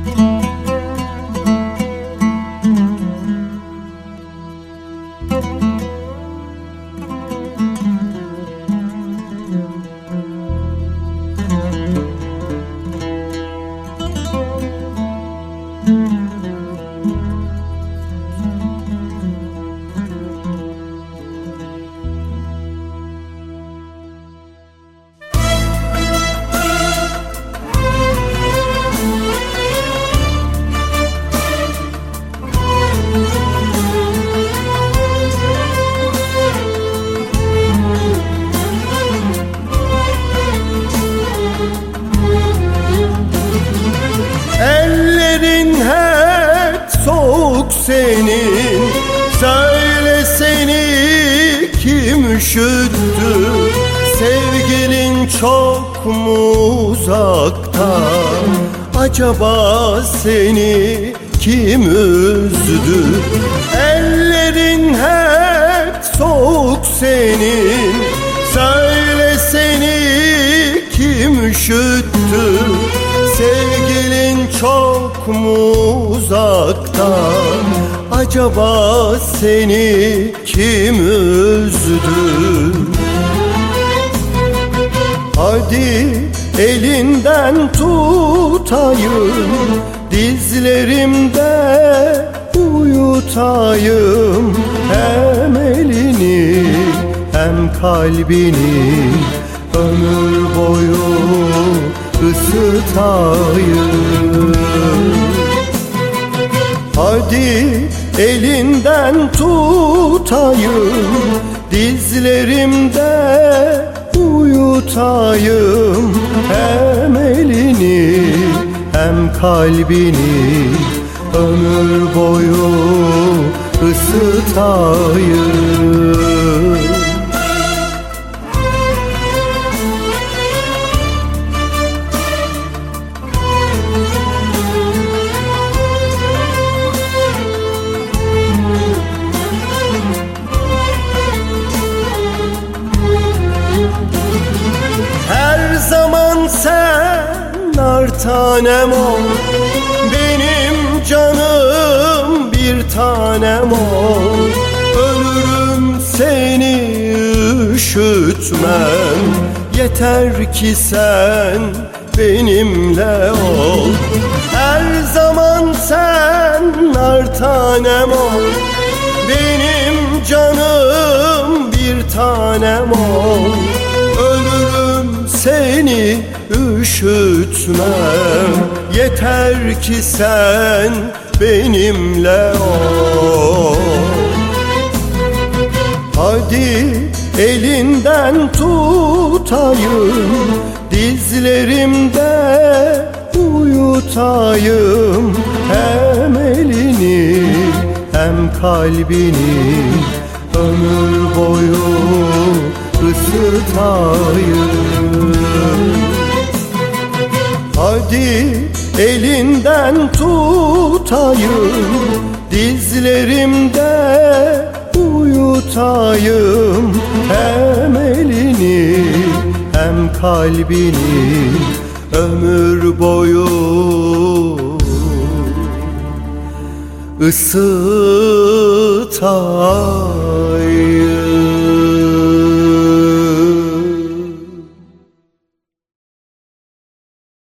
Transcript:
Senin söyle seni kim üşüttü? Sevgilin çok mu uzakta? Acaba seni kim üzdü? Ellerin hep soğuk senin. Söyle seni kim üşüttü? Sevgilin çok mu uzakta? Acaba seni kim üzdü? Hadi elinden tutayım, dizlerimde uyutayım. Hem elini hem kalbini ömür boyu ısıtayım. Hadi elinden tutayım, dizlerimde uyutayım. Hem elini hem kalbini ömür boyu ısıtayım. Her zaman sen nar tanem ol, benim canım bir tanem ol. Ölürüm seni üşütmem, yeter ki sen benimle ol. Her zaman sen nar tanem ol, benim canım bir tanem ol. Ölürüm seni üşütmem, yeter ki sen benimle ol. Hadi elinden tutayım, dizlerimde uyutayım. Hem elini hem kalbini ömür boyu ısıtayım. Hadi elinden tutayım, dizlerimde uyutayım. Hem elini hem kalbini ömür boyu ısıtayım.